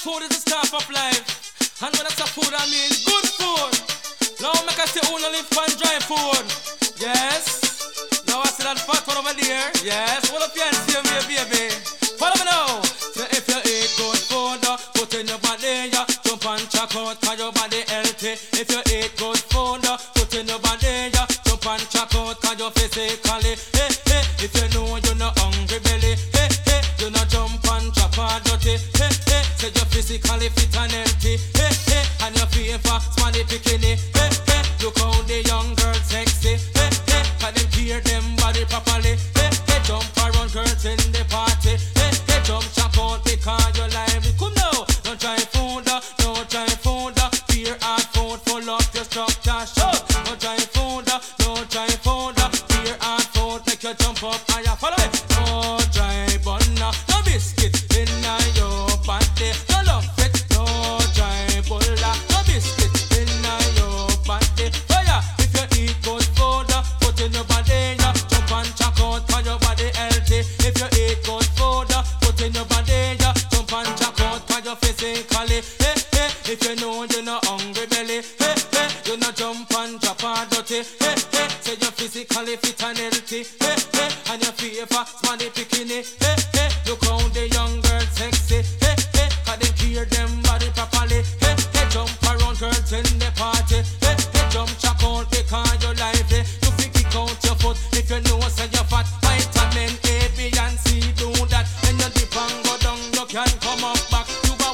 food is the staff of life. And when I say food, I mean good food. Now make I say only live on dry food. Yes. Now I see that fat one over there. Yes. What up your hands here, baby? Follow me now. Say if you eat good food, put in your body, jump and check out, cause your body healthy. If you eat good food, put in your body, jump and check out, cause you're physically. Hey, hey. If you know you're not hungry belly, hey, hey. You not jump and chop or dirty. Hey, hey. Say you're physically fit and healthy. Hey, hey. And your fever, smelly bikini. Hey, hey. Look how the young girls sexy. Hey, hey. Cause them clear them body properly. Hey, hey. Jump around girls in the party. Hey, hey. Jump check out because you're lively. Come now. Don't try food, don't try food. Fear hard food, full up your structure. Show. Don't try food, don't try food. Fear hard food, make you jump up higher. Follow me. Don't try bun, no biscuit in your body. No love it, no try bulla. No biscuit in your body. Oh yeah, if you eat good food, put in your body. Jump and check out, cause your body healthy. If you eat good food, put in your body. Jump and check out, cause you're physically. Hey, hey, if you know you're not hungry belly. Hey, hey, you not jump and drop or dirty. Hey, hey, say you're physically fit and healthy. Hey, hey, and your fever, smelly bikini. Hey, hey, look how the young girls sexy. Hey, hey, cause they clear them body properly. Hey, hey, jump around girls in the party. Hey, hey, jump check out because you're lively. You fi kick out your foot if you know say you're fat. Vitamin A, B and C do that. When you dip and go down, you can come up back. You got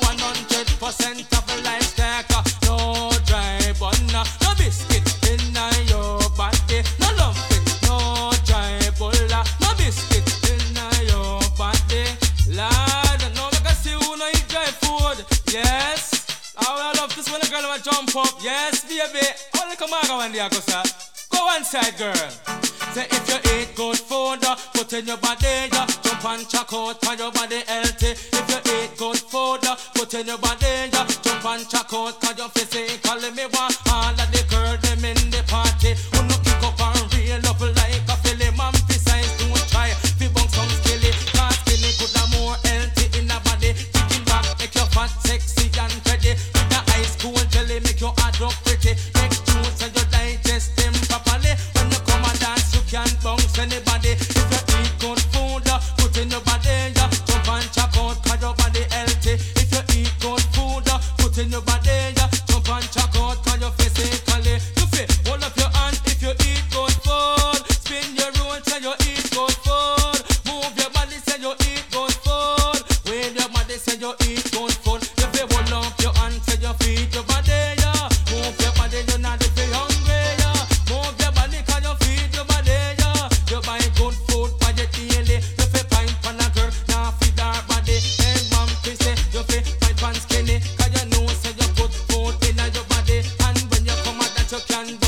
100% of a life stack. No dry bun, no biscuit in your body. No love it, no dry bulla. No biscuit in your body. Lad, now we can see who no eat dry food. Yes. I love this when a girl will jump up. Yes, baby. Only come on, one day, go one side, girl. Say if you eat good food, put in your body, jump and check out, cause your body healthy. If you eat good food, put in your body, jump and check out, cause you're physically. Me want all of the girls them in the party. Who no kick up and reel up like a film. And besides, don't try fi bunk some skilly. Cause skinny could have more healthy in the body. Kicking back, make you fat, sexy and pretty. With the ice cool jelly, make your heart look pretty. Make juice and you digest them properly. When you come and dance, you can bounce anybody. If you eat good food, put in your body, jump and check out, cause your body healthy. If you eat good food, put in your body, jump and check out, cause you're physically. You feel, hold up your hand if you eat good food. Spin your roll, say you eat good food. Move your body, say you eat good food. Wave your body, say you eat good food. You feel, hold up your hand, say you feed your body, yeah. Move your body, you're not if you're hungry, yeah. Move your body, cause you feed your body, yeah. You buy good food for your daily. You feel pint pan a girl, now feed her body. And mom say you feel pint pan skinny, cause you know say you put food in your body. And when you come out that you can